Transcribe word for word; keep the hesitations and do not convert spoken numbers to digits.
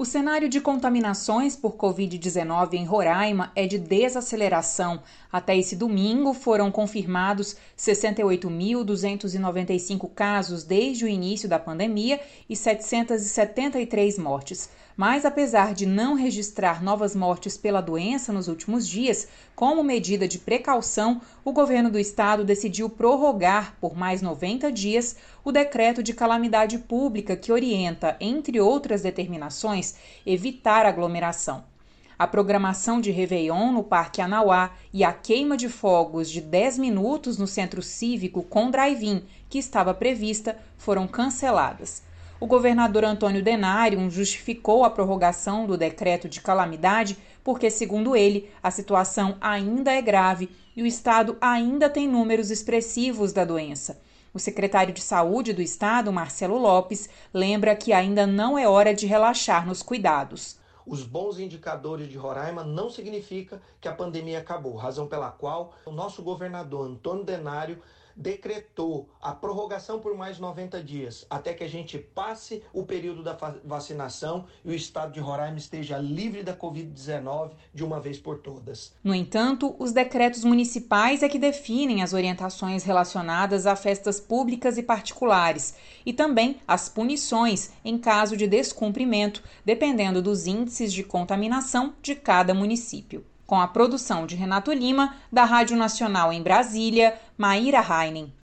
O cenário de contaminações por covid dezenove em Roraima é de desaceleração. Até esse domingo, foram confirmados sessenta e oito mil duzentos e noventa e cinco casos desde o início da pandemia e setecentas e setenta e três mortes. Mas, apesar de não registrar novas mortes pela doença nos últimos dias, como medida de precaução, o governo do estado decidiu prorrogar por mais noventa dias o decreto de calamidade pública que orienta, entre outras determinações, evitar aglomeração. A programação de Réveillon no Parque Anauá e a queima de fogos de dez minutos no Centro Cívico com drive-in, que estava prevista, foram canceladas. O governador Antônio Denário justificou a prorrogação do decreto de calamidade porque, segundo ele, a situação ainda é grave e o estado ainda tem números expressivos da doença. O secretário de Saúde do estado, Marcelo Lopes, lembra que ainda não é hora de relaxar nos cuidados. Os bons indicadores de Roraima não significa que a pandemia acabou, razão pela qual o nosso governador Antônio Denário decretou a prorrogação por mais noventa dias, até que a gente passe o período da vacinação e o estado de Roraima esteja livre da covid dezenove de uma vez por todas. No entanto, os decretos municipais é que definem as orientações relacionadas a festas públicas e particulares e também as punições em caso de descumprimento, dependendo dos índices de contaminação de cada município. Com a produção de Renato Lima, da Rádio Nacional em Brasília, Maíra Heinen.